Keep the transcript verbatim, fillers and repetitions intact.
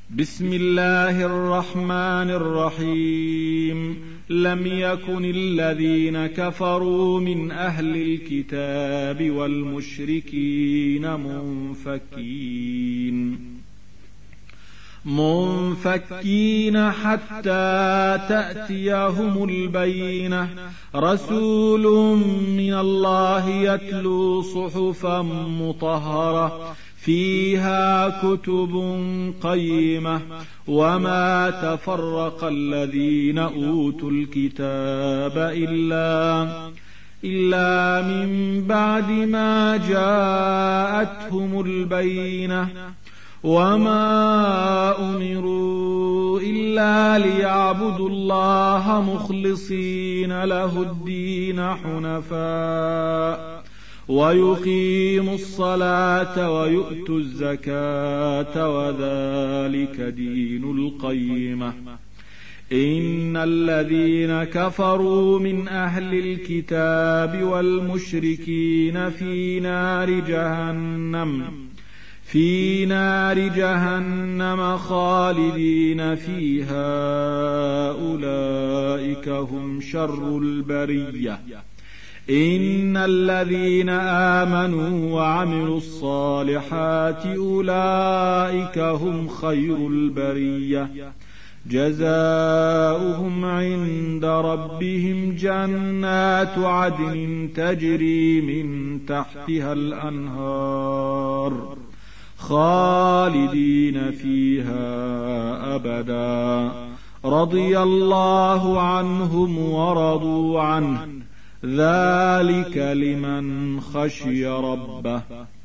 بسم الله الرحمن الرحيم. لم يكن الذين كفروا من أهل الكتاب والمشركين منفكين منفكين حتى تأتيهم البينة. رسول من الله يتلو صحفا مطهرة فيها كتب قيمة. وما تفرق الذين أوتوا الكتاب إلا إلا من بعد ما جاءتهم البينة. وما أمروا إلا ليعبدوا الله مخلصين له الدين حنفاء ويقيموا الصلاة ويؤتوا الزكاة وذلك دين القيمة. إن الذين كفروا من أهل الكتاب والمشركين في نار جهنم في نار جهنم خالدين فيها أولئك هم شر البرية. إن الذين آمنوا وعملوا الصالحات أولئك هم خير البرية. جزاؤهم عند ربهم جنات عدن تجري من تحتها الأنهار خالدين فيها أبدا. رضي الله عنهم ورضوا عنه ذلك لمن خشي ربه.